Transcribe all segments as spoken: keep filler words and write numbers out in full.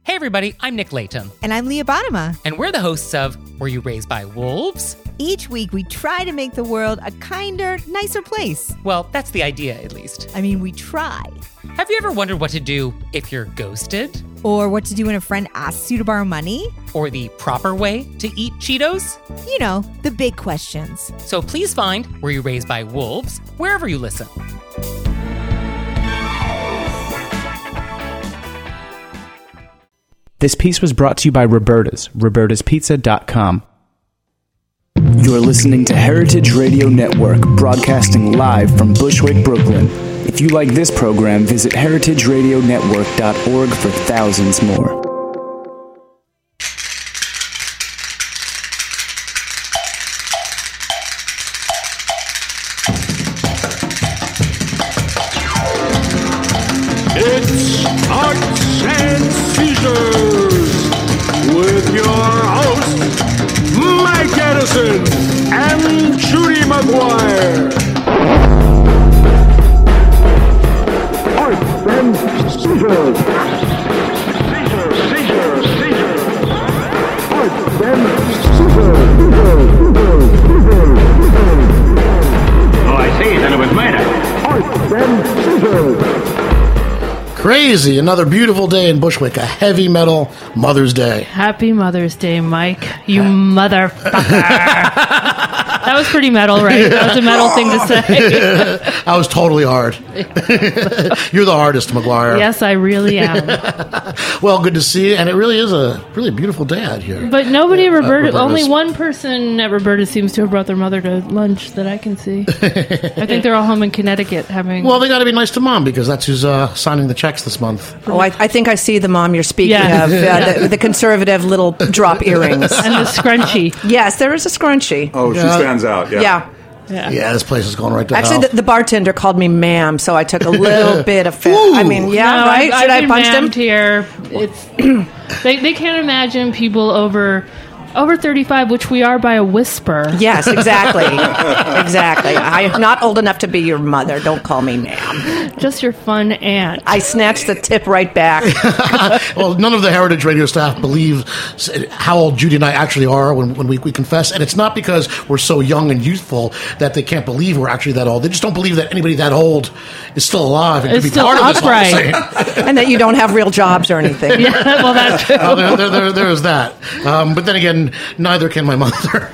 Hey everybody, I'm Nick Layton. And I'm Leah Bottima. And we're the hosts of Were You Raised by Wolves? Each week we try to make the world a kinder, nicer place. Well, that's the idea, at least. I mean, we try. Have you ever wondered what to do if you're ghosted? Or what to do when a friend asks you to borrow money? Or the proper way to eat Cheetos? You know, the big questions. So please find Were You Raised by Wolves wherever you listen. This piece was brought to you by Roberta's, robertas pizza dot com. You're listening to Heritage Radio Network, broadcasting live from Bushwick, Brooklyn. If you like this program, visit heritage radio network dot org for thousands more. It's Arts and Seizures with your hosts, Mike Edison and Judy McGuire. Arts and Seizures. Seizure, seizure, seizure. Arts and Seizures. Oh, I see. Then it was murder. Arts and Seizures. Crazy. Another beautiful day in Bushwick. A heavy metal Mother's Day. Happy Mother's Day, Mike. You motherfucker. That was pretty metal, right? That was a metal thing to say. That was totally hard. You're the hardest, McGuire. Yes, I really am. Well, good to see you. And it really is a really beautiful day out here. But nobody, Roberta, uh, only one person at Roberta seems to have brought their mother to lunch that I can see. I think they're all home in Connecticut having... Well, they got to be nice to Mom because that's who's uh, signing the checks this month. Oh, I, I think I see the mom you're speaking Yeah. of, uh, the, the conservative little drop earrings. and the scrunchie. Yes, there is a scrunchie. Oh, she Yeah. stands out. Yeah. Yeah. Yeah. Yeah, this place is going right to Actually, hell. the, the bartender called me ma'am, so I took a little bit of fit. I mean, yeah, No, right? I've, Should I've I been punch him? mammed here. It's they they can't imagine people over over thirty-five, which we are by a whisper. Yes, exactly. Exactly. I'm not old enough to be your mother. Don't call me ma'am. Just your fun aunt. I snatched the tip right back. Well, none of the Heritage Radio staff believe how old Judy and I actually are when, when we, we confess. And it's not because we're so young and youthful that they can't believe we're actually that old. They just don't believe that anybody that old is still alive and Is could be still part of this whole upright. thing. And that you don't have real jobs or anything. Yeah, well, that's true. Uh, there, there, there, there is that. Um, but then again, neither can my mother.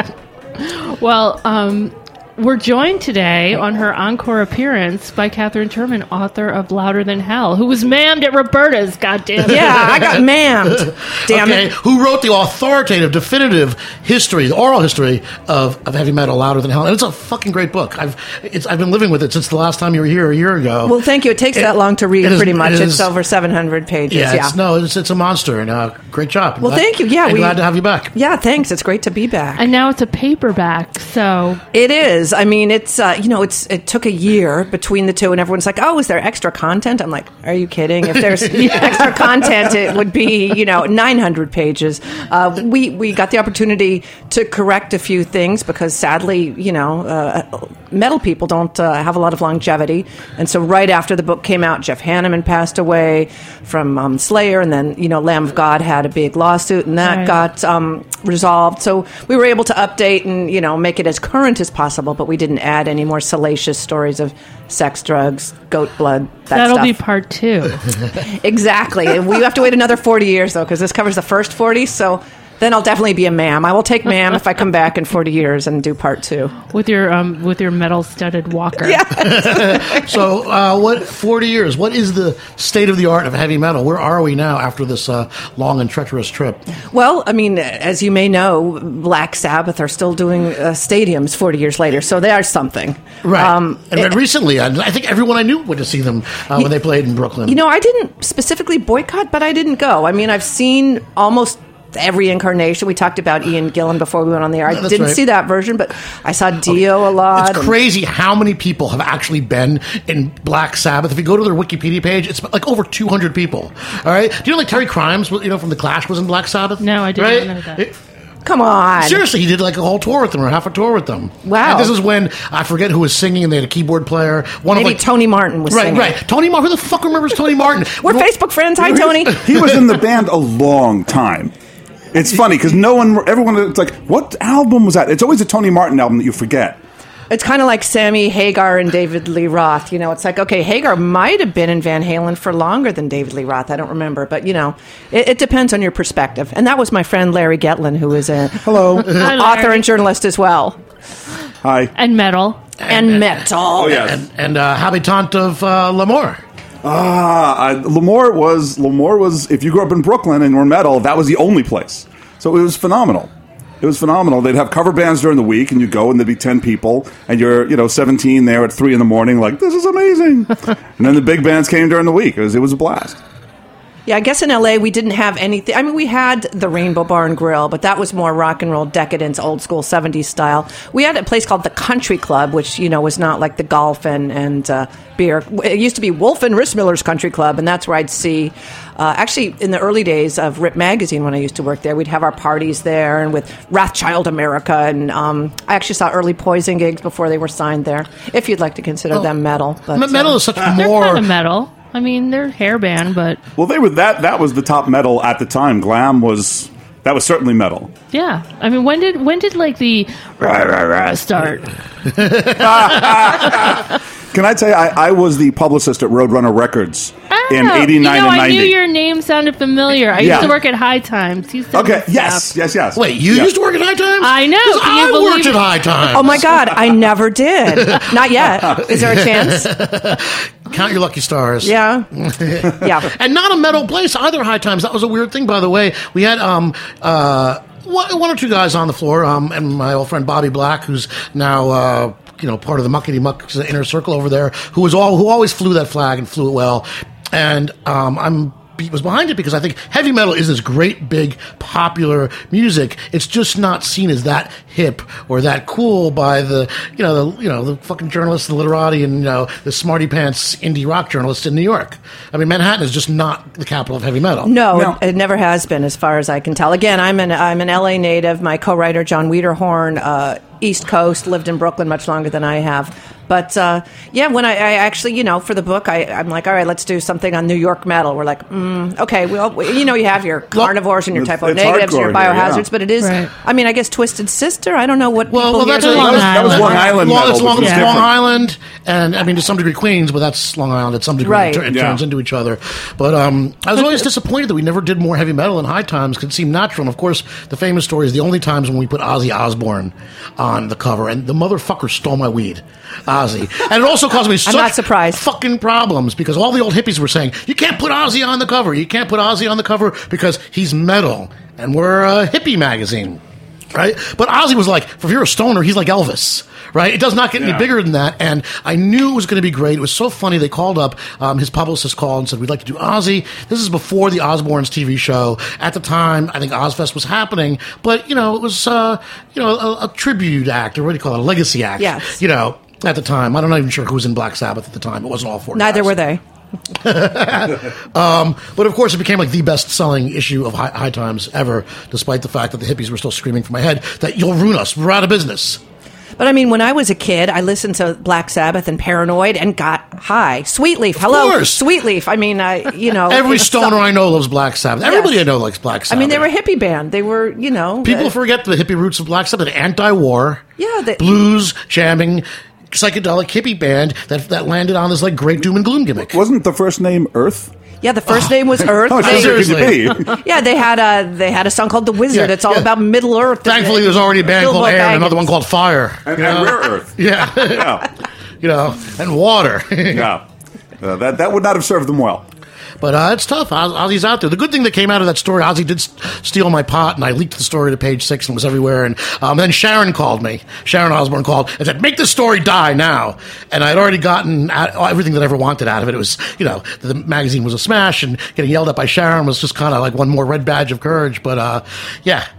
Well, um, we're joined today on her encore appearance by Catherine Turman, author of Louder Than Hell, who was mammed at Roberta's, goddammit. Yeah, I got mammed. Damn okay, it. who wrote the authoritative, definitive history, the oral history of, of heavy metal, Louder Than Hell? And it's a fucking great book. I've it's I've been living with it since the last time you were here a year ago. Well, thank you. It takes It- that long to read, it is- pretty much. it It's is- over seven hundred pages. yeah, Yeah. It's, no, it's it's a monster, and uh, great job. I'm Well, glad- thank you. Yeah, I'm we- glad to have you back. Yeah, thanks. It's great to be back. And now it's a paperback, so... It is. I mean, it's, uh, you know, it's it took a year between the two, and everyone's like, oh, is there extra content? I'm like, are you kidding? If there's extra content, it would be, you know, nine hundred pages. Uh, we, we got the opportunity to correct a few things because sadly, you know, uh, metal people don't uh, have a lot of longevity. And so right after the book came out, Jeff Hanneman passed away from um, Slayer, and then, you know, Lamb of God had a big lawsuit, and that Right. got um, resolved. So we were able to update and, you know, make it as current as possible, but we didn't add any more salacious stories of sex, drugs, goat blood, that That'll stuff. be part two. Exactly. And we have to wait another forty years, though, because this covers the first forty, so then I'll definitely be a ma'am. I will take ma'am if I come back in forty years and do part two. with your um, with your metal-studded walker. So, uh, what forty years? What is the state of the art of heavy metal? Where are we now after this uh, long and treacherous trip? Well, I mean, as you may know, Black Sabbath are still doing uh, stadiums forty years later, so they are something. Right. Um, and it- recently, I, I think everyone I knew went to see them uh, when they played in Brooklyn. You know, I didn't specifically boycott, but I didn't go. I mean, I've seen almost every incarnation. We talked about Ian Gillan before we went on the air. I That's didn't right. see that version, but I saw Dio a lot. It's and- crazy how many people have actually been in Black Sabbath. If you go to their Wikipedia page, it's like over two hundred people. All right? Do you know like Terry Crimes, you know, from The Clash was in Black Sabbath? No, I didn't right? know that. It- Come on. Seriously, he did like a whole tour with them, or half a tour with them. Wow. And this is when, I forget who was singing, and they had a keyboard player. One Maybe of like, Tony Martin was right, singing. Right, Tony Martin. Who the fuck remembers Tony Martin? We're Facebook friends. Hi, Tony. He was in the band a long time. It's funny because no one, everyone, it's like, what album was that? It's always a Tony Martin album that you forget. It's kind of like Sammy Hagar and David Lee Roth. You know, it's like, okay, Hagar might have been in Van Halen for longer than David Lee Roth. I don't remember. But, you know, it, it depends on your perspective. And that was my friend Larry Getlin, who is a Hello. Hi, author Larry. and journalist as well. Hi. And metal. And, and metal. Oh, yes. And, and uh, habitant of uh, L'Amour. Ah, I, L'Amour was, L'Amour was, if you grew up in Brooklyn and were metal, that was the only place. So it was phenomenal. It was phenomenal. They'd have cover bands during the week, and you'd go, and there'd be ten people, and you're, you know, seventeen there at three in the morning, like, this is amazing. And then the big bands came during the week. It was, it was a blast. Yeah, I guess in L A we didn't have anything. I mean, we had the Rainbow Bar and Grill, but that was more rock and roll decadence, old school seventies style. We had a place called the Country Club, which, you know, was not like the golf and, and uh, beer. It used to be Wolf and Rissmiller's Country Club, and that's where I'd see, uh, actually, in the early days of Rip Magazine when I used to work there, we'd have our parties there, and with Rothschild America, and um, I actually saw early Poison gigs before they were signed there, if you'd like to consider Oh, them metal. But, metal uh, is such They're more... kind of metal. I mean, they're hair band, but Well, they were that, that was the top metal at the time. Glam was, that was certainly metal. yeah. I mean, when did when did like the rah, rah, rah start? Can I tell you, I, I was the publicist at Roadrunner Records in Oh, eighty-nine you know, and ninety. I knew your name sounded familiar. I Yeah. used to work at High Times. Used to Okay, do yes, stuff. yes, yes. Wait, you Yeah. used to work at High Times? I know. 'Cause Can you I believe worked at it? High Times. Oh my God, I never did. Not yet. Is there a chance? Count your lucky stars. Yeah. Yeah. And not a metal place either, High Times. That was a weird thing, by the way. We had um uh one one or two guys on the floor, um, and my old friend Bobby Black, who's now uh, you know part of the Muckety Muck's inner circle over there, who was all who always flew that flag and flew it well. And um, I'm was behind it because I think heavy metal is this great, big, popular music. It's just not seen as that hip or that cool by the, you know, the, you know, the fucking journalists, the literati, and, you know, the smarty pants indie rock journalists in New York. I mean, Manhattan is just not the capital of heavy metal. No, No. It, it never has been, as far as I can tell. Again, I'm an I'm an L A native. My co-writer John Wiederhorn, uh, East Coast, lived in Brooklyn much longer than I have. But uh, yeah, when I, I actually, you know, for the book, I, I'm like, all right, let's do something on New York metal. We're like, mm, okay, well, we- you know, you have your carnivores and your It's- typo it's negatives and your hardcore here, biohazards, yeah. but it is. Right. I mean, I guess Twisted Sister. I don't know what. Well, people well, that's here a, think. Long that was, that was Long Island Long, metal. it's Long, which was it's Long different. Island, and I mean to some degree Queens, but that's Long Island. At some degree, Right. it, tur- it Yeah. turns into each other. But um, I was always disappointed that we never did more heavy metal in High Times because it seemed natural. And of course, the famous story is the only times when we put Ozzy Osbourne on the cover, and the motherfucker stole my weed, Ozzy, and it also caused me such not surprised. fucking problems because all the old hippies were saying you can't put Ozzy on the cover, you can't put Ozzy on the cover because he's metal, and we're a hippie magazine. Right? But Ozzy was like, if you're a stoner, he's like Elvis. Right? It does not get any Yeah. bigger than that. And I knew it was going to be great. It was so funny. They called up, um, his publicist called and said, we'd like to do Ozzy. This is before the Osbournes T V show. At the time, I think Ozfest was happening. But, you know, it was, uh, you know, a, a tribute act, or what do you call it? A legacy act. Yes. You know, at the time. I'm not even sure who was in Black Sabbath at the time. It wasn't all four Neither guys. were they. Um, but of course, it became like the best-selling issue of High, High Times ever, despite the fact that the hippies were still screaming from my head that you'll ruin us, we're out of business. But I mean, when I was a kid, I listened to Black Sabbath and Paranoid and got high. Sweetleaf, hello, course. Sweetleaf. I mean, I you know, Every it's stoner some- I know loves Black Sabbath. Everybody I know likes Black I Sabbath. mean, they were a hippie band. They were, you know, People uh, forget the hippie roots of Black Sabbath, an anti-war, Yeah, they- blues, jamming, psychedelic hippie band that that landed on this like great doom and gloom gimmick. Wasn't the first name Earth? Yeah, the first name was Earth. How much They- easier could you be? yeah, they had a they had a song called The Wizard. Yeah, it's all yeah. about Middle Earth. Thankfully, there's already a band Bilbo called Air and Baggins. another one called Fire. And, you and know? Rare Earth. Yeah. Yeah. You know, and water. Yeah. Uh, that, that would not have served them well. But uh, it's tough. Oz- Ozzy's out there. The good thing that came out of that story, Ozzy did s- steal my pot, and I leaked the story to Page Six and was everywhere. And um, then Sharon called me. Sharon Osbourne called and said, "Make this story die now." And I'd already gotten out, everything that I ever wanted out of it. It was, you know, the magazine was a smash, and getting yelled at by Sharon was just kind of like one more red badge of courage. But uh, yeah.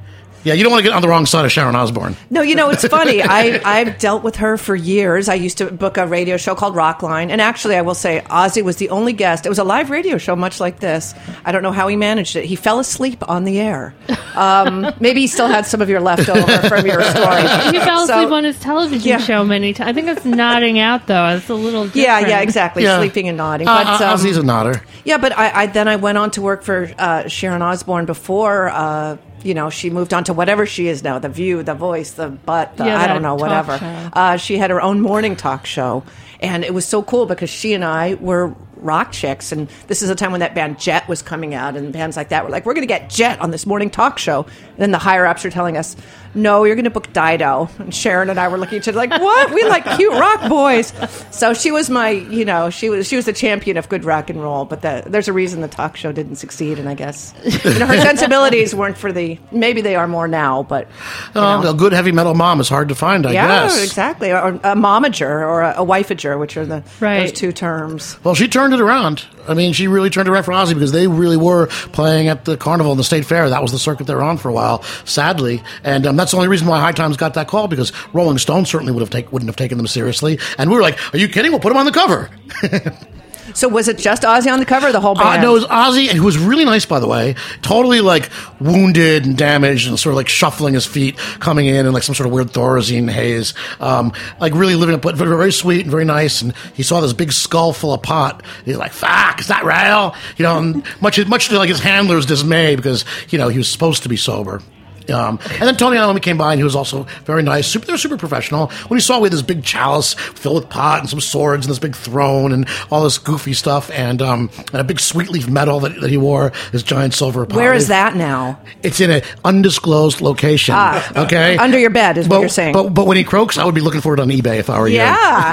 Yeah, you don't want to get on the wrong side of Sharon Osbourne. No, you know, it's funny. I, I've dealt with her for years. I used to book a radio show called Rockline. And actually, I will say, Ozzy was the only guest. It was a live radio show, much like this. I don't know how he managed it. He fell asleep on the air. Um, maybe he still had some of your leftover from your story. He fell So- asleep on his television Yeah. show many times. I think it's nodding out, though. It's a little different. Yeah, yeah, exactly. Yeah. Sleeping and nodding. Uh, But, uh, um, Ozzy's a nodder. Yeah, but I, I then I went on to work for uh, Sharon Osbourne before. Uh, you know, she moved on to whatever she is now—the View, The Voice, The Butt, the, Yeah, I that don't know, talk whatever. show. Uh, she had her own morning talk show, and it was so cool because she and I were rock chicks, and this is a time when that band Jet was coming out, and bands like that were like, "We're going to get Jet on this morning talk show." And then the higher ups are telling us, "No, you're going to book Dido." And Sharon and I were looking at each other like, "What? We like cute rock boys." So she was my, you know, she was she was the champion of good rock and roll. But the, there's a reason the talk show didn't succeed, and I guess you know, her sensibilities weren't for the. Maybe they are more now, but you Uh, know. a good heavy metal mom is hard to find, I Yeah, guess. exactly. Or a momager or a, a wifeager, which are the Right. those two terms. Well, she turned it around. I mean, she really turned it around for Ozzy because they really were playing at the Carnival and the State Fair. That was the circuit they were on for a while, sadly. And um, that's the only reason why High Times got that call, because Rolling Stone certainly would have take, wouldn't have taken them seriously. And we were like, are you kidding? We'll put them on the cover. So was it just Ozzy on the cover, or the whole Uh, band? no, it was Ozzy, and who was really nice, by the way. Totally, like, wounded and damaged and sort of, like, shuffling his feet, coming in in, like, some sort of weird Thorazine haze. Um, like, really living it, but very sweet and very nice. And he saw this big skull full of pot. He's like, fuck, is that real? You know, and much, much to, like, his handler's dismay because, you know, he was supposed to be sober. Um, and then Tony Iommi came by, and he was also very nice. Super, they were super professional. When he saw we had this big chalice filled with pot and some swords and this big throne and all this goofy stuff, and um, and a big sweet leaf medal that, that he wore, this giant silver pot. Where is that now? It's in an undisclosed location. Ah, okay, under your bed is but, what you're saying. But but when he croaks, I would be looking for it on eBay if I were you. Yeah.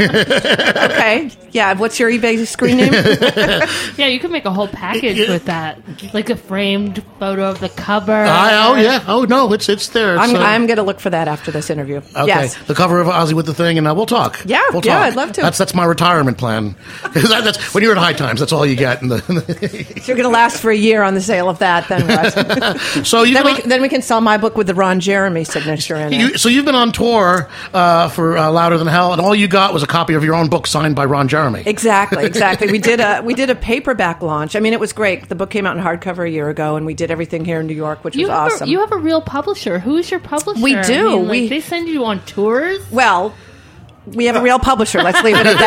Okay. Yeah. What's your eBay screen name? Yeah, you could make a whole package with that. Like a framed photo of the cover. I, oh yeah. Oh no, it's it's there. It's, I'm, uh, I'm going to look for that after this interview. Okay, Yes. the cover of Ozzy with the thing, and uh, we'll talk. Yeah, we'll yeah, talk. I'd love to. That's that's my retirement plan. 'Cause that, that's when you're at High Times. That's all you get. In the, So you're going to last for a year on the sale of that, then what? so you then, we, then we can sell my book with the Ron Jeremy signature in it. You, so you've been on tour uh, for uh, Louder Than Hell, and all you got was a copy of your own book signed by Ron Jeremy. Exactly, exactly. We did a we did a paperback launch. I mean, it was great. The book came out in hardcover a year ago, and we did everything here in New York, which You was have, awesome. a, you have a real publisher. Who's your publisher? We I do. mean, like, We- they send you on tours. well, we have a real publisher. Let's leave it at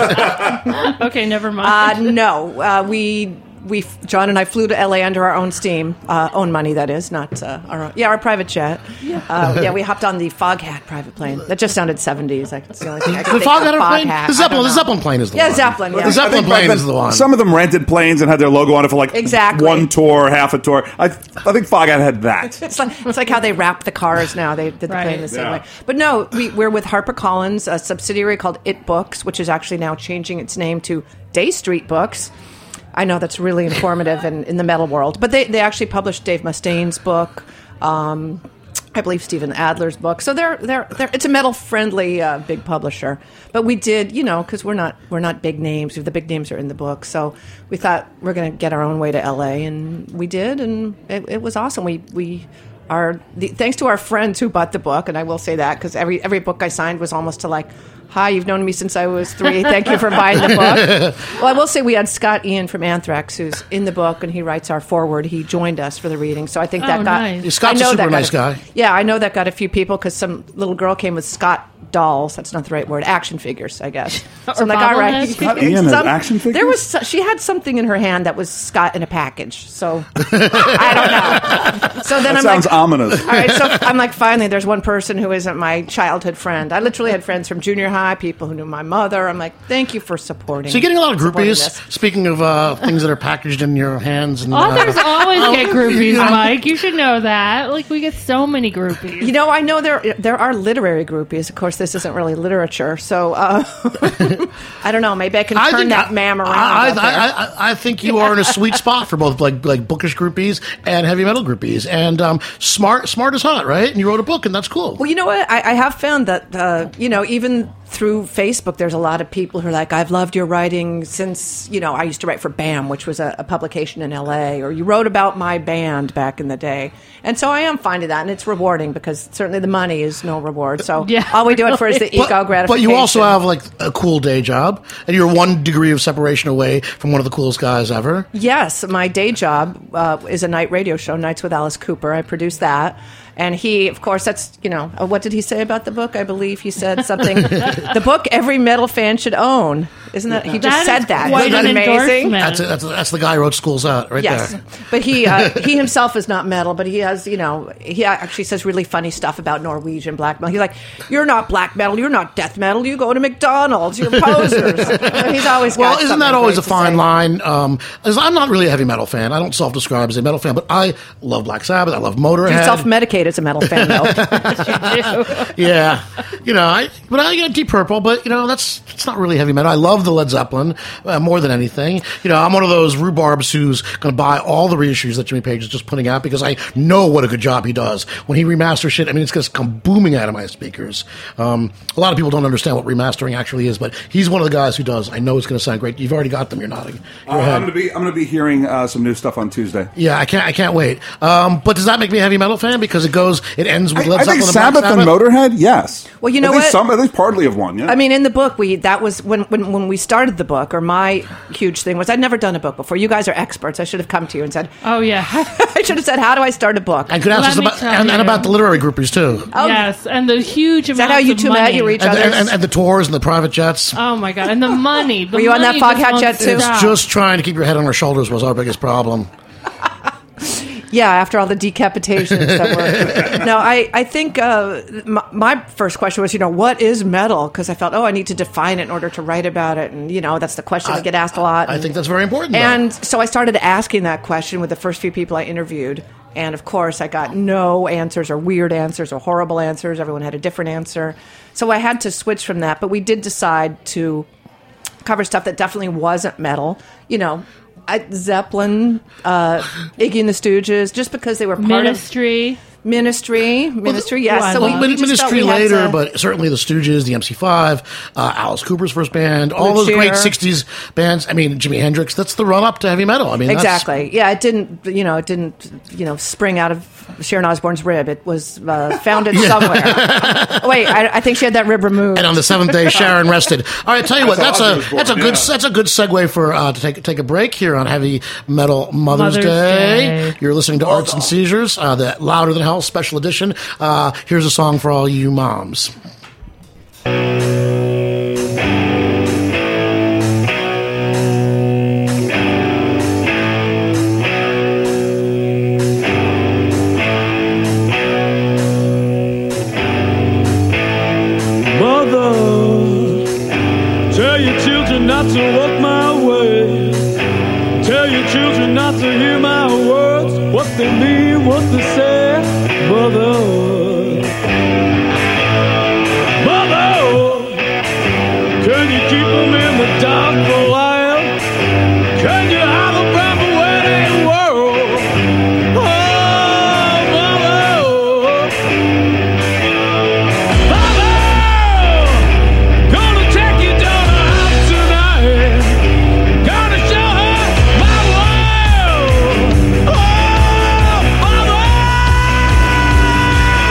that. Okay, never mind. Uh, no, uh, we we John and I flew to L A under our own steam, uh, own money that is, not uh, our own, yeah our private jet. Yeah. Uh, yeah, we hopped on the Foghat private plane. That just sounded seventies. Like it's the only thing I could The think Foghat of. plane? Foghat. The I Zeppelin, don't the know. Zeppelin plane is the Yeah, one. Zeppelin, yeah. The Zeppelin I think back plane then, is the one. Some of them rented planes and had their logo on it for like Exactly. one tour, half a tour. I, I think Foghat had that. It's like, it's like how they wrap the cars now. They did the Right. plane the same Yeah. way. But no, we, we're with HarperCollins, a subsidiary called It Books, which is actually now changing its name to Day Street Books. I know that's really informative in, in the metal world. But they, they actually published Dave Mustaine's book. Um, I believe Stephen Adler's book. So they're they're, they're it's a metal friendly uh, big publisher. But we did, you know, because we're not we're not big names. The big names are in the book. So we thought we're going to get our own way to L A, and we did, and it, it was awesome. We we are the, thanks to our friends who bought the book, and I will say that because every every book I signed was almost to like, hi, you've known me since I was three. Thank you for buying the book. Well, I will say we had Scott Ian from Anthrax, who's in the book, and he writes our foreword. He joined us for the reading, so I think that Oh, got. nice. Yeah, Scott's I know a super that got nice guy. Yeah, I know that got a few people because some little girl came with Scott dolls. That's not the right word. Action figures, I guess. So I'm like, all right. bobbleheads? Scott Ian has Some- action figures? There was so- she had something in her hand that was Scott in a package. So I don't know. So then That I'm sounds like, ominous. all right, so I'm like, finally, there's one person who isn't my childhood friend. I literally had friends from junior high, people who knew my mother. I'm like, thank you for supporting. So you're getting a lot of supporting groupies. this. Speaking of uh, things that are packaged in your hands, and uh, Authors always get groupies, Mike. You should know that. Like, we get so many groupies. You know, I know there there are literary groupies. Of course, this isn't really literature, so uh, I don't know. Maybe I can I turn think that I, mam around. I, out there. I, I, I think you are in a sweet spot for both like like bookish groupies and heavy metal groupies, and um, smart smart is hot, right? And you wrote a book, and that's cool. Well, you know what? I, I have found that uh, you know even through Facebook, there's a lot of people who are like, I've loved your writing since, you know, I used to write for BAM, which was a, a publication in L A, or you wrote about my band back in the day. And so I am finding that, and it's rewarding because certainly the money is no reward. So Yeah, all we do it for is the But, ego gratification. but you also have like a cool day job, and you're one degree of separation away from one of the coolest guys ever. Yes, my day job uh, is a night radio show, Nights with Alice Cooper. I produce that. And he, of course, that's, you know, uh, what did he say about the book? I believe he said something. The book every metal fan should own. Isn't that? He just That said is that. quite Isn't that an amazing? endorsement. That's a, that's a, that's the guy who wrote Schools Out right Yes, there. but he uh, he himself is not metal, but he has, you know, he actually says really funny stuff about Norwegian black metal. He's like, you're not black metal, you're not death metal, you go to McDonald's, you're posers. So he's always got Well, isn't something that always a great to fine say. line? Um, as I'm not really a heavy metal fan. I don't self-describe as a metal fan, but I love Black Sabbath. I love Motorhead. You self-medicate as a metal fan, though. Yeah, you know, I but I get Deep Purple, but you know that's it's not really heavy metal. I love the Led Zeppelin uh, more than anything. You know, I'm one of those rhubarbs who's going to buy all the reissues that Jimmy Page is just putting out because I know what a good job he does when he remasters shit. I mean, it's going to come booming out of my speakers. Um, a lot of people don't understand what remastering actually is, but he's one of the guys who does. I know it's going to sound great. You've already got them. You're nodding. Go Uh, ahead. I'm going to be I'm going to be hearing uh, some new stuff on Tuesday. Yeah, I can't. I can't wait. Um, but does that make me a heavy metal fan because it goes? It ends with I, Led I Zeppelin think and Black Sabbath and Sabbath? Motorhead, yes. Well, you know at least what? Some, at least partly of one. Yeah. I mean, in the book, we that was when, when when we started the book, or my huge thing was I'd never done a book before. You guys are experts. I should have come to you and said, Oh, yeah. I should have said, how do I start a book? And could ask Let us me about tell and, and you. about the literary groupies too. Oh, Yes, and the huge Is amount that how you of two money. met? You were each And, other's? and, and, and the tours and the private jets. Oh, my God. And the money. The Were you on that money just Foghat won't jet, too? stop. Just trying to keep your head on our shoulders was our biggest problem. Yeah, after all the decapitations that were. No, I, I think uh, my, my first question was, you know, what is metal? Because I felt, oh, I need to define it in order to write about it. And, you know, that's the question I, get asked a lot. I and, think that's very important. though. And so I started asking that question with the first few people I interviewed. And, of course, I got no answers or weird answers or horrible answers. Everyone had a different answer. So I had to switch from that. But we did decide to cover stuff that definitely wasn't metal. You know, I, Zeppelin, uh, Iggy and the Stooges, just because they were part Ministry. of Ministry. Ministry, yes. oh, I so love we, we Min- just thought Ministry we had later, to- but certainly the Stooges, the M C five, uh, Alice Cooper's first band, all Blue those great Cheer. sixties bands. I mean, Jimi Hendrix. That's the run up to heavy metal. I mean, that's- Exactly. Yeah, it didn't. You know, it didn't. You know, spring out of Sharon Osbourne's rib. It was uh, founded somewhere. Wait, I, I think she had that rib removed. And on the seventh day, Sharon rested. All right, tell you what, that's That's a how that's a Osbourne, good yeah. that's a good segue for uh, to take take a break here on Heavy Metal Mother's, Mother's Day. Day. You're listening to Arts and Seizures, uh, the Louder Than Hell special edition. Uh, here's a song for all you moms. Mother, tell your children not to walk my way. Tell your children not to hear my words, what they mean, what they say. Mother, Mother, can you keep them in the dark for a while? Can you hide them from the wedding world? Oh, Mother, Mother, gonna take you down the house tonight. Gonna show her my world. Oh, Mother,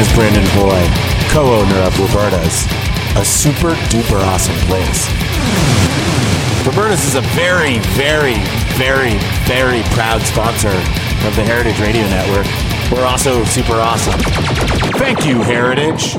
Brandon Hoy, co-owner of Roberta's, a super duper awesome place. Roberta's is a very, very, very, very proud sponsor of the Heritage Radio Network. We're also super awesome. Thank you, Heritage.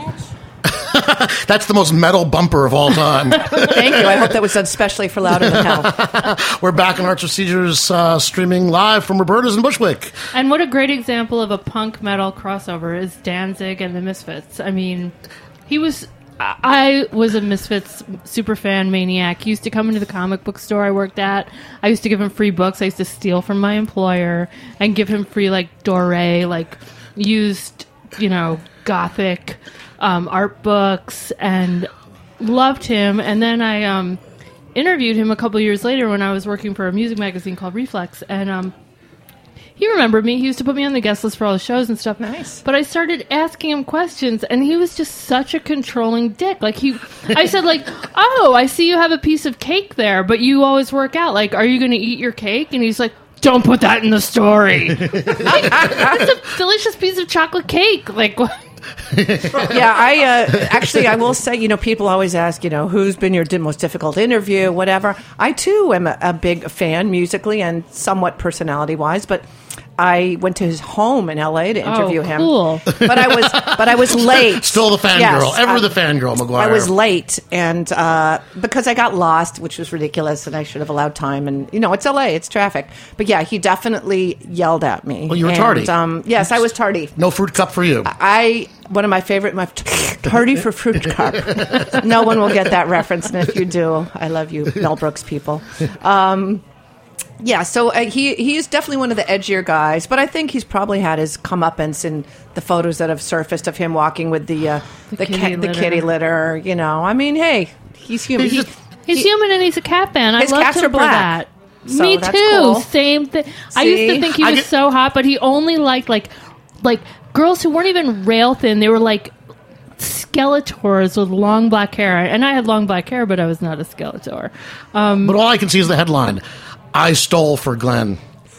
That's the most metal bumper of all time. Thank you. I hope that was done specially for Louder Than Hell. We're back in Arts Procedures, uh, streaming live from Roberta's in Bushwick. And what a great example of a punk metal crossover is Danzig and the Misfits. I mean, he was... I was a Misfits superfan maniac. He used to come into the comic book store I worked at. I used to give him free books. I used to steal from my employer and give him free, like, Doré, like, used, you know, gothic um, art books, and loved him. And then I um, interviewed him a couple years later when I was working for a music magazine called Reflex, and um, he remembered me. He used to put me on the guest list for all the shows and stuff. Nice. But I started asking him questions, and he was just such a controlling dick. Like, he, I said, like, oh, I see you have a piece of cake there, but you always work out. Like, are you going to eat your cake? And he's like, don't put that in the story. Like, it's a delicious piece of chocolate cake. Like, what? Yeah, I uh, actually, I will say, you know, people always ask, you know, who's been your di- most difficult interview, whatever. I, too, am a, a big fan musically and somewhat personality-wise, but I went to his home in L A to interview oh, him. Cool. But I was, but I was late. Still the fangirl. Yes, Ever I, the fangirl, McGuire. I was late, and uh, because I got lost, which was ridiculous, and I should have allowed time. And you know, it's L A, it's traffic. But yeah, he definitely yelled at me. Well, you were and, tardy. Um, yes, I was tardy. No fruit cup for you. I one of my favorite, my tardy for fruit cup. No one will get that reference, and if you do, I love you, Mel Brooks people. Um, Yeah, so uh, he he is definitely one of the edgier guys, but I think he's probably had his comeuppance in the photos that have surfaced of him walking with the uh, the, The the, kitty ca- the litter. kitty litter. You know, I mean, hey, he's human. He's He- just- He's he- human and he's a cat fan. I His loved cats him are for black. that. So Me that's too. cool. Same thing. I used See? to think he I was get- so hot, but he only liked like like girls who weren't even rail thin. They were like Skeletors with long black hair, and I had long black hair, but I was not a Skeletor. Um, But all I can see is the headline. I stole for Glenn.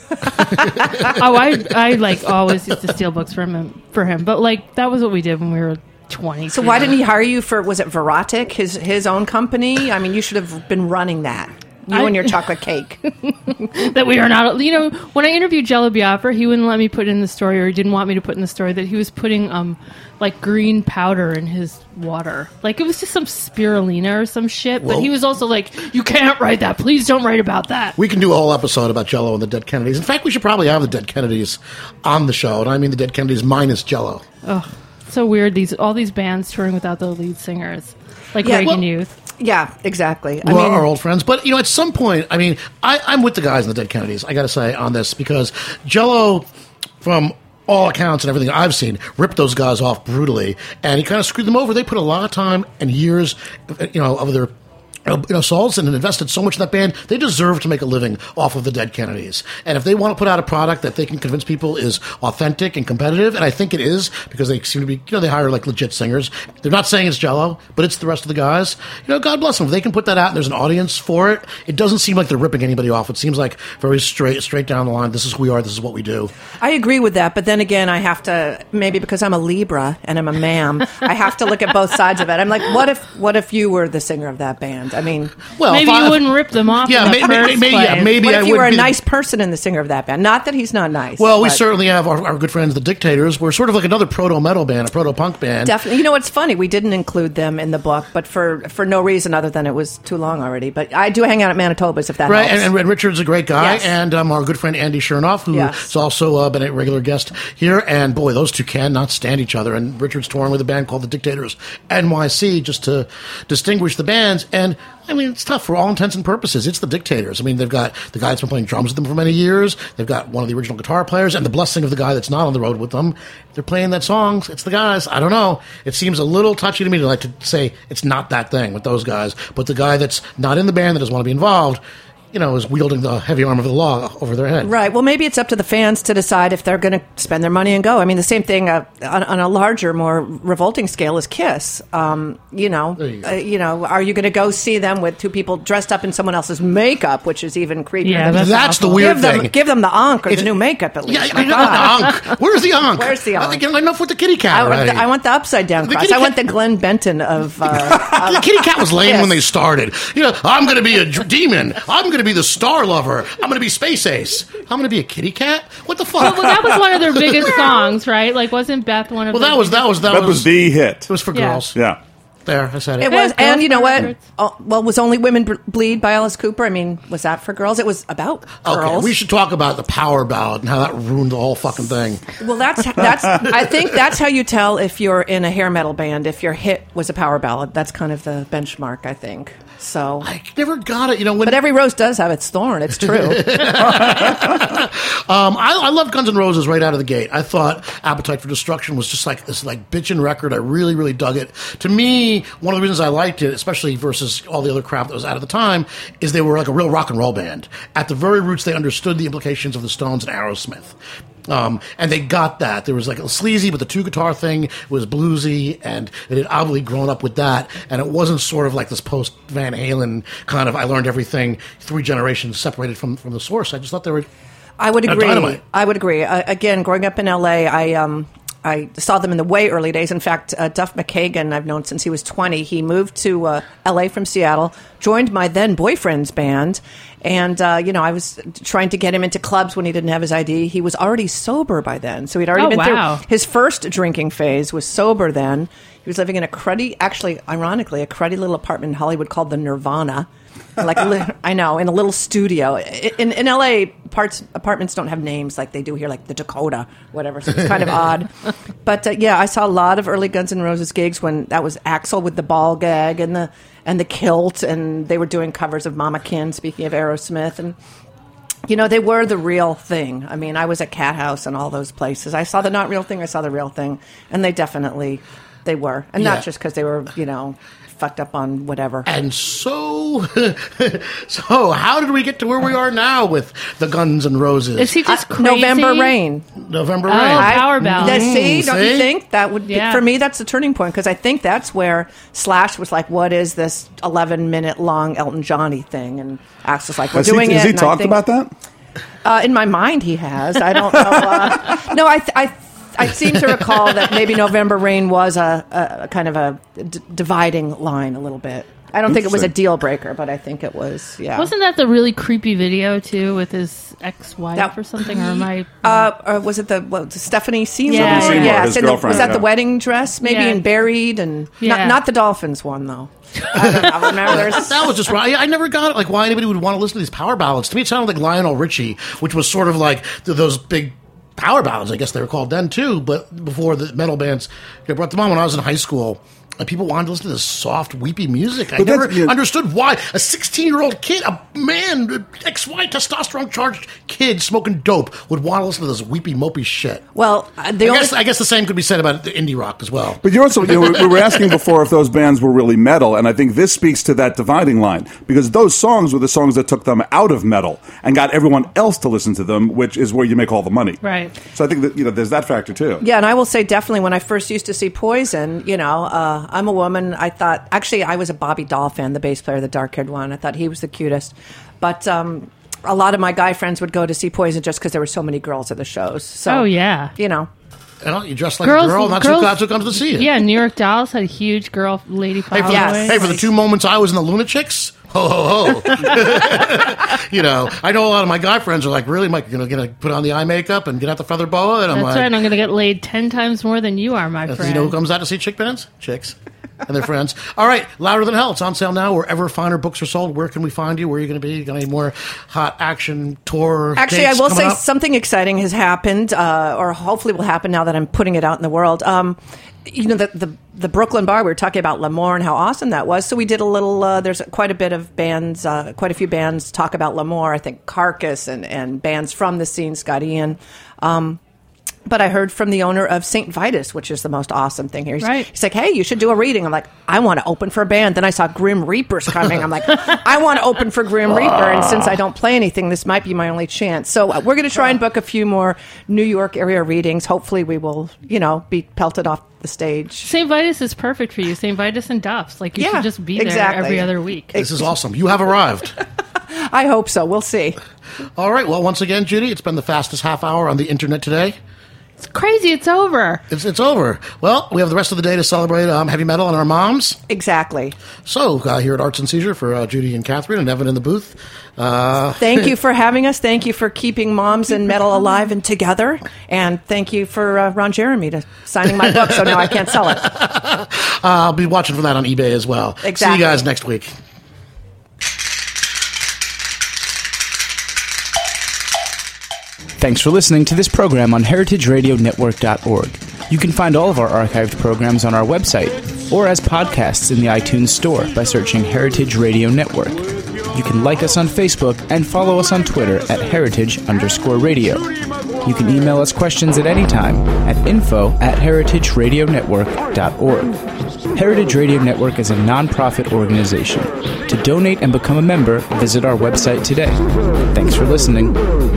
oh, I I like always used to steal books from him for him, but like that was what we did when we were twenty. So why didn't he hire you for? Was it Verotic, his his own company? I mean, you should have been running that. You I- and your chocolate cake. that we are not, you know, when I interviewed Jello Biafra, he wouldn't let me put in the story, or he didn't want me to put in the story that he was putting um like green powder in his water. Like it was just some spirulina or some shit. But Whoa. he was also like, you can't write that. Please don't write about that. We can do a whole episode about Jell-O and the Dead Kennedys. In fact, we should probably have the Dead Kennedys on the show, and I mean the Dead Kennedys minus Jell-O. Oh, so weird. These all these bands touring without the lead singers, like Yeah, Reagan well- Youth. Yeah, exactly. I Well, mean, our old friends. But, you know, at some point, I mean, I, I'm with the guys in the Dead Kennedys, I got to say, on this, because Jell-O, from all accounts and everything I've seen, ripped those guys off brutally, and he kind of screwed them over. They put a lot of time and years, you know, of their you know, souls and invested so much in that band. They deserve to make a living off of the Dead Kennedys. And if they want to put out a product that they can convince people is authentic and competitive, and I think it is, because they seem to be, you know, they hire like legit singers. They're not saying it's Jell-O, but it's the rest of the guys. You know, God bless them. If they can put that out and there's an audience for it, it doesn't seem like they're ripping anybody off. It seems like very straight, straight down the line. This is who we are. This is what we do. I agree with that, but then again, I have to, maybe because I'm a Libra and I'm a ma'am, I have to look at both sides of it. I'm like, what if what if you were the singer of that band? I mean, Well, Maybe if I- you wouldn't rip them off. Yeah, in the may- may- first may- yeah, place. maybe what I if you would were a be- nice person and the singer of that band? Not that he's not nice. Well, we but certainly have our, our good friends, the Dictators. We're sort of like another proto-metal band, a proto-punk band. Definitely. You know what's funny? We didn't include them in the book, but for, for no reason other than it was too long already. But I do hang out at Manitoba's if that Right, helps. and, and Richard's a great guy, Yes. and um, our good friend Andy Chernoff, who Yes. has also uh, been a regular guest here. And boy, those two cannot stand each other. And Richard's touring with a band called the Dictators N Y C just to distinguish the bands. And I mean, it's tough for all intents and purposes. It's the Dictators. I mean, they've got the guy that's been playing drums with them for many years. They've got one of the original guitar players, and the blessing of the guy that's not on the road with them. They're playing that song. It's the guys. I don't know. It seems a little touchy to me to like to say it's not that thing with those guys. But the guy that's not in the band that doesn't want to be involved, you know, is wielding the heavy arm of the law over their head. Right. Well, maybe it's up to the fans to decide if they're going to spend their money and go. I mean, the same thing uh, on, on a larger, more revolting scale is Kiss. Um, you know, you uh, you know, are you going to go see them with two people dressed up in someone else's makeup, which is even creepier? Yeah, than- that's, That's the awful. weird give them, thing. give them the onk or It's- the new makeup at least. Yeah, My I know God. the Ankh. Where's the Ankh? Where's the I Ankh? think enough with the kitty cat I want, already. the, I want the upside down The cross. kitty I want cat- the Glenn Benton of. Uh, the kitty cat was lame Yes. when they started. You know, I'm going to be a dr- demon. I'm going to be the star lover. I'm going to be Space Ace. I'm going to be a kitty cat. What the fuck? Well, that was one of their biggest songs, right? Like, wasn't Beth one of? Well, their that was that was that, That was the hit. It was for Yeah. girls. Yeah. There, I said it. It was, Yeah, and you know Girls what? Records. Oh, well, was Only Women Ble- Bleed by Alice Cooper? I mean, was that for girls? It was about Okay, girls. we should talk about the power ballad and how that ruined the whole fucking thing. Well, that's that's. I think that's how you tell if you're in a hair metal band. If your hit was a power ballad, that's kind of the benchmark, I think. So, I never got it. You know, when but every rose does have its thorn. It's true. um, I, I love Guns N' Roses right out of the gate. I thought Appetite for Destruction was just like this like bitchin' record. I really, really dug it. To me, one of the reasons I liked it, especially versus all the other crap that was out at the time, is they were like a real rock and roll band. At the very roots, they understood the implications of the Stones and Aerosmith. Um, and they got that. There was like a sleazy, but the two guitar thing was bluesy, and it had obviously grown up with that. And it wasn't sort of like this post Van Halen kind of I learned everything three generations separated from, from the source. I just thought they were. I would Uh, agree. Dynamite. I would agree. Uh, again, growing up in L A, I um, I saw them in the way early days. In fact, uh, Duff McKagan, I've known since he was twenty. He moved to uh, L A from Seattle, joined my then boyfriend's band, and uh, you know, I was trying to get him into clubs when he didn't have his I D. He was already sober by then, so he'd already Oh, been wow. through his first drinking phase. Was sober then. He was living in a cruddy, actually, ironically, a cruddy little apartment in Hollywood called the Nirvana. Like li- I know, in a little studio in in L A, parts apartments don't have names like they do here, like the Dakota, whatever. So it's kind of odd. But uh, yeah, I saw a lot of early Guns N' Roses gigs when that was Axl with the ball gag and the and the kilt, and they were doing covers of Mama Kin. Speaking of Aerosmith, and you know, they were the real thing. I mean, I was at Cat House and all those places. I saw the not real thing. I saw the real thing, and they definitely they were, and Yeah. not just because they were, you know, fucked up on whatever. And so, so how did we get to where we are now with the Guns N' Roses? Is he just Uh, crazy? November Rain. November Oh, Rain. I- Power ballad. That, see, Mm, don't see? you think that would be, Yeah. for me? That's the turning point because I think that's where Slash was like, "What is this eleven minute long Elton Johnny thing?" And Axe was like, "We're Has doing he, it." has he and I talked think- about that? Uh, in my mind, he has. I don't know. Uh, no, I, th- I, I seem to recall that maybe November Rain was a, a, a kind of a d- dividing line a little bit. I don't think it was a Interesting. deal breaker, but I think it was. Yeah. Wasn't that the really creepy video too with his ex-wife That- or something? Or am I? Uh, or was it the what, Stephanie Seymour? Yeah, Stephanie Seymour, yes, his and the- girlfriend, was that the yeah. wedding dress? Maybe Yeah. in Buried, and Yeah. not, not the Dolphins one though. I don't know. Remember, there's That was just right. I, I never got it. Like, why anybody would want to listen to these power ballads? To me, it sounded like Lionel Richie, which was sort of like th- those big power ballads. I guess they were called then too. But before the metal bands they brought them on, when I was in high school, and people wanted to listen to this soft, weepy music. I But never that's- yeah. understood why a sixteen-year-old kid, a man, X Y testosterone-charged kid smoking dope, would want to listen to this weepy, mopey shit. well, uh, the I only guess, I guess the same could be said about the indie rock as well. But you also, you know, we were asking before if those bands were really metal, and I think this speaks to that dividing line because those songs were the songs that took them out of metal and got everyone else to listen to them, which is where you make all the money. Right. So I think that you know, there's that factor too. Yeah, and I will say definitely when I first used to see Poison, you know, uh, I'm a woman. I thought, actually, I was a Bobby Dahl fan, the bass player, the dark-haired one. I thought he was the cutest. But um, a lot of my guy friends would go to see Poison just because there were so many girls at the shows. So, Oh, yeah. You know. You know, you dress like Girls- a girl, and that's, girls- who, that's who comes to see you. Yeah, New York Dolls had a huge girl lady Hey, following. for, Yes. the, hey, for the two moments I was in the Lunatics, ho, ho, ho. You know, I know a lot of my guy friends are like, really, Mike, you're going to put on the eye makeup and get out the feather boa? And I'm That's like, right. I'm going to get laid ten times more than you are, my you friend. know who comes out to see chick bands? Chicks. And their friends. All right, Louder Than Hell. It's on sale now wherever finer books are sold. Where can we find you? Where are you going to be? You got any more hot action tour Actually, I dates will coming say up? something exciting has happened, uh, or hopefully will happen now that I'm putting it out in the world. Um, you know, the, the the Brooklyn Bar, we were talking about L'Amour and how awesome that was. So we did a little, uh, there's quite a bit of bands, uh, quite a few bands talk about L'Amour. I think Carcass and, and bands from the scene, Scott Ian. Um, But I heard from the owner of Saint Vitus, which is the most awesome thing here. He's, Right. he's like, hey, you should do a reading. I'm like, I want to open for a band. Then I saw Grim Reaper's coming. I'm like, I want to open for Grim Reaper. And since I don't play anything, this might be my only chance. So uh, we're going to try and book a few more New York area readings. Hopefully we will, you know, be pelted off the stage. Saint Vitus is perfect for you. Saint Vitus and Duff's. Like, you Yeah, should just be there exactly. every other week. This is awesome. You have arrived. I hope so. We'll see. All right. Well, once again, Judy, it's been the fastest half hour on the internet today. It's crazy. It's over. It's it's over. Well, we have the rest of the day to celebrate um, heavy metal and our moms. Exactly. So, uh, here at Arts and Seizure for uh, Judy and Catherine and Evan in the booth. Uh, Thank you for having us. Thank you for keeping moms and metal alive and together. And thank you for uh, Ron Jeremy to signing my book, so now I can't sell it. uh, I'll be watching for that on eBay as well. Exactly. See you guys next week. Thanks for listening to this program on heritage radio network dot org. You can find all of our archived programs on our website or as podcasts in the iTunes Store by searching Heritage Radio Network. You can like us on Facebook and follow us on Twitter at heritage underscore radio. You can email us questions at any time at info at heritage radio network dot org. Heritage Radio Network is a non-profit organization. To donate and become a member, visit our website today. Thanks for listening.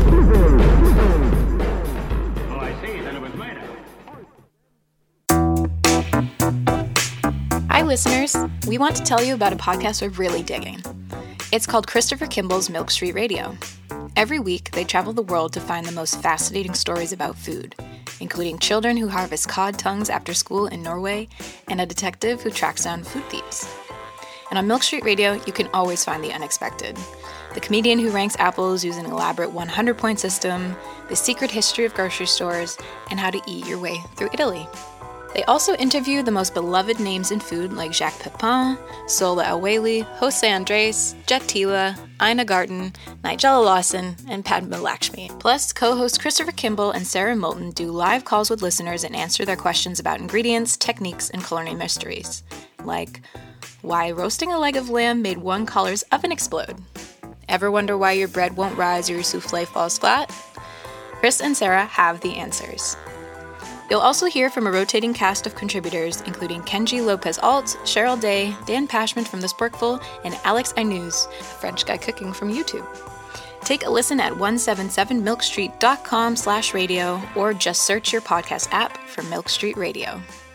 Hi, listeners. We want to tell you about a podcast we're really digging. It's called Christopher Kimball's Milk Street Radio. Every week, they travel the world to find the most fascinating stories about food, including children who harvest cod tongues after school in Norway and a detective who tracks down food thieves. And on Milk Street Radio, you can always find the unexpected. The comedian who ranks apples using an elaborate one hundred point system, the secret history of grocery stores, and how to eat your way through Italy. They also interview the most beloved names in food like Jacques Pepin, Sola Aweli, Jose Andres, Jet Tila, Ina Garten, Nigella Lawson, and Padma Lakshmi. Plus, co-hosts Christopher Kimball and Sarah Moulton do live calls with listeners and answer their questions about ingredients, techniques, and culinary mysteries. Like, why roasting a leg of lamb made one color's oven explode? Ever wonder why your bread won't rise or your souffle falls flat? Chris and Sarah have the answers. You'll also hear from a rotating cast of contributors, including Kenji Lopez-Alt, Cheryl Day, Dan Pashman from The Sporkful, and Alex Ainuz, a French guy cooking from YouTube. Take a listen at one seventy-seven milk street dot com slash radio or just search your podcast app for Milk Street Radio.